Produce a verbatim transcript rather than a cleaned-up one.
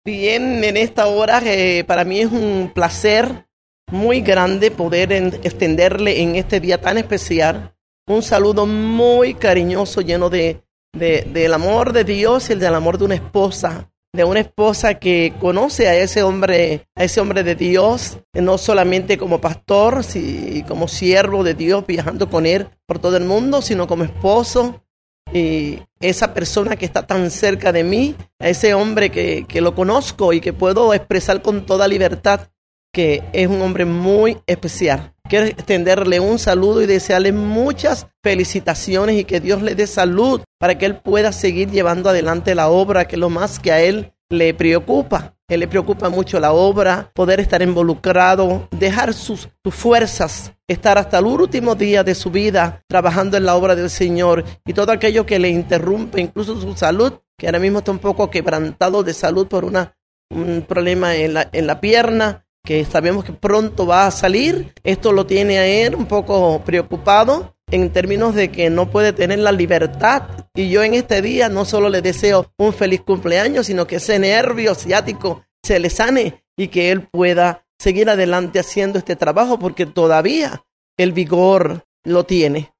Bien, en esta hora eh, para mí es un placer muy grande poder en, extenderle en este día tan especial un saludo muy cariñoso, lleno de, de del amor de Dios y del amor de una esposa, de una esposa que conoce a ese hombre, a ese hombre de Dios, no solamente como pastor, sino como siervo de Dios, viajando con él por todo el mundo, sino como esposo. Y esa persona que está tan cerca de mí, a ese hombre que, que lo conozco y que puedo expresar con toda libertad que es un hombre muy especial. Quiero extenderle un saludo y desearle muchas felicitaciones y que Dios le dé salud para que él pueda seguir llevando adelante la obra, que es lo más que a él le preocupa. A él le preocupa mucho la obra, poder estar involucrado, dejar sus, sus fuerzas, estar hasta el último día de su vida trabajando en la obra del Señor, y todo aquello que le interrumpe, incluso su salud, que ahora mismo está un poco quebrantado de salud por una, un problema en la, en la pierna, que sabemos que pronto va a salir. Esto lo tiene a él un poco preocupado en términos de que no puede tener la libertad. Y yo en este día no solo le deseo un feliz cumpleaños, sino que ese nervio ciático se le sane y que él pueda seguir adelante haciendo este trabajo, porque todavía el vigor lo tiene.